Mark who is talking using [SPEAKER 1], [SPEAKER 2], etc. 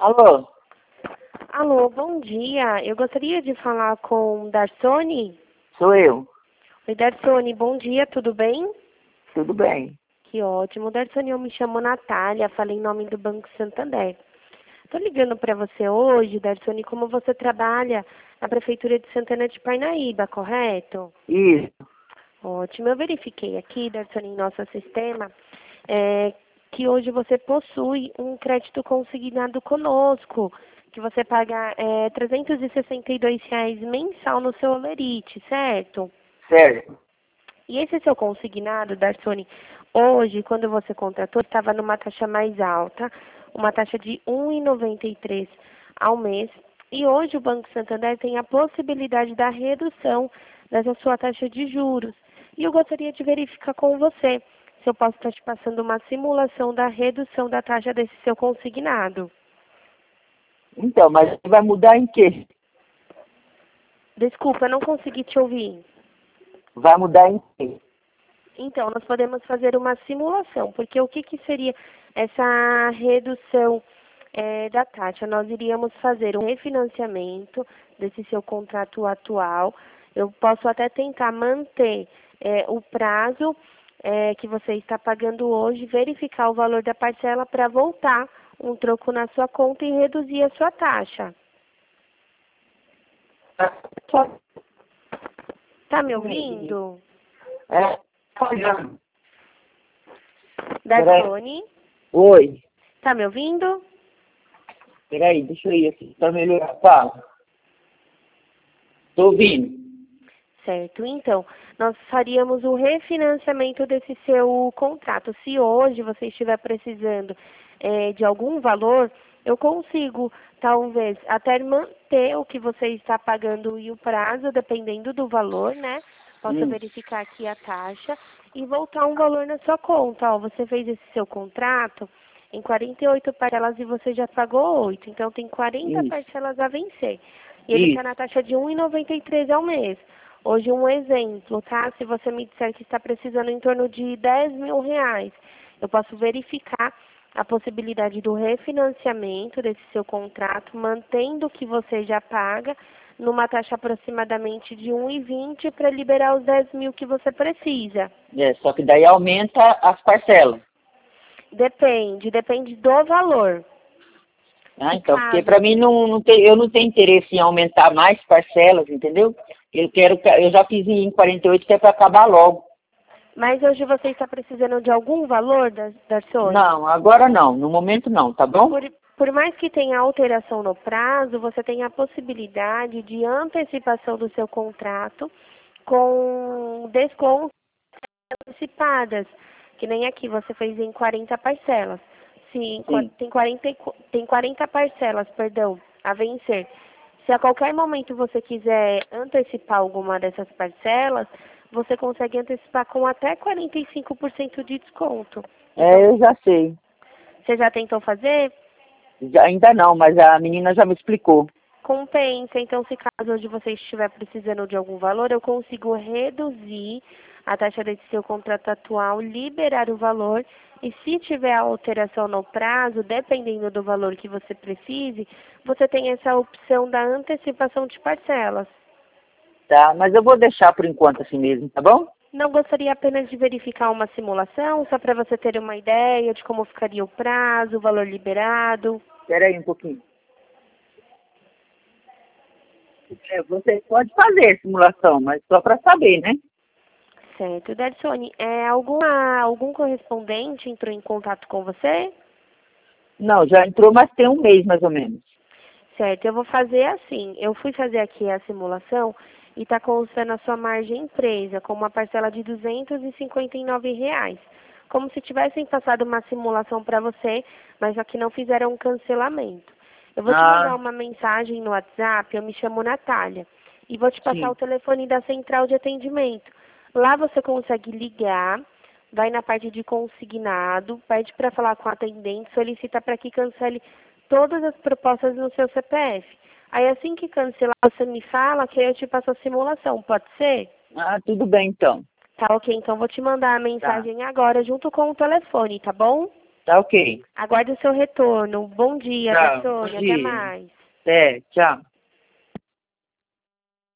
[SPEAKER 1] Alô?
[SPEAKER 2] Alô, bom dia. Eu gostaria de falar com Darsoni.
[SPEAKER 1] Sou eu.
[SPEAKER 2] Oi, Darsoni, bom dia, tudo bem?
[SPEAKER 1] Tudo bem?
[SPEAKER 2] Que ótimo. Darsoni, eu me chamo Natália, falei em nome do Banco Santander. Estou ligando para você hoje, Darsoni, como você trabalha na Prefeitura de Santana de Parnaíba, correto?
[SPEAKER 1] Isso.
[SPEAKER 2] Ótimo. Eu verifiquei aqui, Darsoni, em nosso sistema, que hoje você possui um crédito consignado conosco, que você paga R$ 362 mensal no seu Olerite, certo?
[SPEAKER 1] Certo.
[SPEAKER 2] E esse seu consignado, Darsoni, hoje, quando você contratou, estava numa taxa mais alta, uma taxa de R$ 1,93 ao mês. E hoje o Banco Santander tem a possibilidade da redução dessa sua taxa de juros. E eu gostaria de verificar com você se eu posso estar te passando uma simulação da redução da taxa desse seu consignado.
[SPEAKER 1] Então, mas vai mudar em quê?
[SPEAKER 2] Desculpa, eu não consegui te ouvir.
[SPEAKER 1] Vai mudar em quê?
[SPEAKER 2] Então, nós podemos fazer uma simulação, porque o que seria essa redução da taxa? Nós iríamos fazer um refinanciamento desse seu contrato atual. Eu posso até tentar manter o prazo que você está pagando hoje, verificar o valor da parcela para voltar um troco na sua conta e reduzir a sua taxa. Tá me ouvindo?
[SPEAKER 1] É, olhando.
[SPEAKER 2] Darsoni?
[SPEAKER 1] Oi.
[SPEAKER 2] Tá me ouvindo?
[SPEAKER 1] Peraí, deixa eu ir aqui. Tá melhor. Fala. Tô ouvindo.
[SPEAKER 2] Certo, então, nós faríamos o refinanciamento desse seu contrato. Se hoje você estiver precisando de algum valor, eu consigo, talvez, até manter o que você está pagando e o prazo, dependendo do valor, né? Posso verificar aqui a taxa e voltar um valor na sua conta. Ó, você fez esse seu contrato em 48 parcelas e você já pagou 8, então tem 40
[SPEAKER 1] Isso.
[SPEAKER 2] parcelas a vencer. E ele está na taxa de R$ 1,93 ao mês. Hoje, um exemplo, tá? Se você me disser que está precisando em torno de R$ 10.000, eu posso verificar a possibilidade do refinanciamento desse seu contrato, mantendo o que você já paga, numa taxa aproximadamente de 1,20 para liberar os 10.000 que você precisa.
[SPEAKER 1] É, só que daí aumenta as parcelas.
[SPEAKER 2] Depende do valor.
[SPEAKER 1] Ah,
[SPEAKER 2] Se
[SPEAKER 1] então, porque
[SPEAKER 2] caso
[SPEAKER 1] pra mim eu não tenho interesse em aumentar mais parcelas, entendeu? Eu já fiz em 48 que é para acabar logo.
[SPEAKER 2] Mas hoje você está precisando de algum valor, Darsoni?
[SPEAKER 1] Não, agora não, no momento não, tá bom?
[SPEAKER 2] Por mais que tenha alteração no prazo, você tem a possibilidade de antecipação do seu contrato com descontos antecipadas, que nem aqui você fez em 40 parcelas. Sim,
[SPEAKER 1] Sim.
[SPEAKER 2] tem 40 parcelas, perdão, a vencer. Se a qualquer momento você quiser antecipar alguma dessas parcelas, você consegue antecipar com até 45% de desconto.
[SPEAKER 1] É,
[SPEAKER 2] Então,
[SPEAKER 1] eu já sei.
[SPEAKER 2] você já tentou fazer?
[SPEAKER 1] Ainda não, mas a menina já me explicou.
[SPEAKER 2] Compensa. Então, se caso hoje você estiver precisando de algum valor, eu consigo reduzir a taxa desse seu contrato atual, liberar o valor e se tiver alteração no prazo, dependendo do valor que você precise, você tem essa opção da antecipação de parcelas.
[SPEAKER 1] Tá, mas eu vou deixar por enquanto assim mesmo, tá bom?
[SPEAKER 2] Não gostaria apenas de verificar uma simulação, só para você ter uma ideia de como ficaria o prazo, o valor liberado.
[SPEAKER 1] Espera aí um pouquinho. Você pode fazer simulação, mas só para saber, né?
[SPEAKER 2] Certo. Darsoni, algum correspondente entrou em contato com você?
[SPEAKER 1] Não, já entrou, mas tem um mês mais ou menos.
[SPEAKER 2] Certo, eu vou fazer assim. Eu fui fazer aqui a simulação e está constando a sua margem empresa com uma parcela de R$ 259. Como se tivessem passado uma simulação para você, mas aqui não fizeram um cancelamento. Eu vou te mandar
[SPEAKER 1] Ah,
[SPEAKER 2] uma mensagem no WhatsApp, eu me chamo Natália, e vou te passar
[SPEAKER 1] sim.
[SPEAKER 2] o telefone da central de atendimento. Lá você consegue ligar, vai na parte de consignado, pede para falar com o atendente, solicita para que cancele todas as propostas no seu CPF. Aí assim que cancelar, você me fala que eu te passo a simulação, pode ser?
[SPEAKER 1] Ah, tudo bem então.
[SPEAKER 2] Tá ok, então vou te mandar a
[SPEAKER 1] Tá.
[SPEAKER 2] mensagem agora junto com o telefone, tá bom?
[SPEAKER 1] Tá ok.
[SPEAKER 2] Aguardo o seu retorno. Bom dia,
[SPEAKER 1] Tchau. Bom
[SPEAKER 2] Sônia. Até
[SPEAKER 1] dia.
[SPEAKER 2] mais.
[SPEAKER 1] Até, tchau.